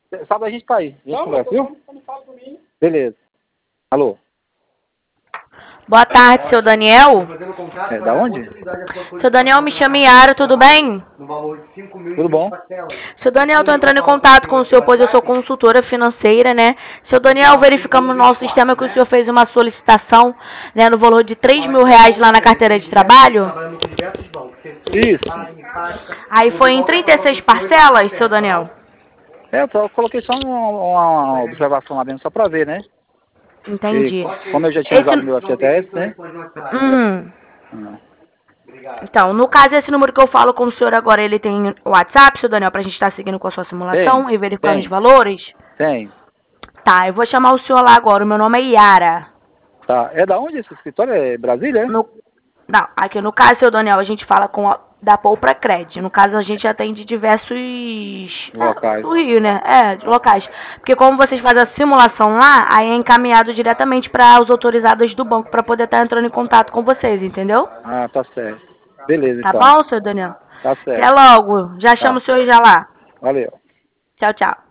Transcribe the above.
Sábado a gente tá aí. A gente conversa, viu? Beleza. Alô? Boa tarde, seu Daniel. É, da onde? Seu Daniel, me chama Yara, tudo bem? Tudo bom? Seu Daniel, tô entrando em contato com o senhor, pois eu sou consultora financeira, né? Seu Daniel, verificamos no nosso sistema que o senhor fez uma solicitação, né, no valor de R$ 3.000 lá na carteira de trabalho. Isso. Aí foi em 36 parcelas, seu Daniel? É, eu coloquei só uma observação lá dentro, só pra ver, né? Entendi. E como eu já tinha usado meu FGTS, né? Ah, Então, no caso, esse número que eu falo com o senhor agora, ele tem WhatsApp, seu Daniel, pra gente estar seguindo com a sua simulação e verificando os valores? tem. Tá, eu vou chamar o senhor lá agora, o meu nome é Yara. Tá. É da onde esse escritório? É Brasília, é? Não, aqui no caso, seu Daniel, a gente fala da Poupa Cred. No caso, a gente atende diversos Locais. do Rio, né? De locais. Porque como vocês fazem a simulação lá, aí é encaminhado diretamente para os autorizados do banco para poder estar entrando em contato com vocês, entendeu? Ah, tá certo. Beleza, Tá então. bom, seu Daniel? Tá Até certo. logo. Já chamo o senhor já lá. Valeu. Tchau, tchau.